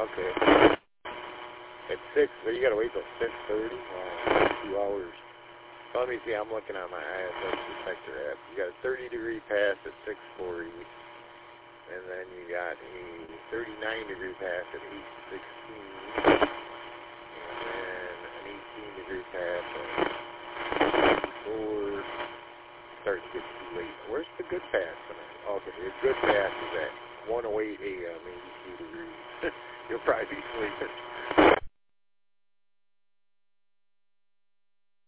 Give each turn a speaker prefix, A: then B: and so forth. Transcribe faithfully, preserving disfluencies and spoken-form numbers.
A: Okay. At six, but you gotta wait till six thirty. Wow, two hours. So let me see. I'm looking on my I S S detector app. You got a thirty degree pass at six forty, and then you got a thirty-nine degree pass at eight sixteen, and then an eighteen degree pass at four. Starting to get too late. Where's the good pass tonight? Okay, the good pass is at one oh eight a m, eighty-two degrees. You'll probably be sleeping.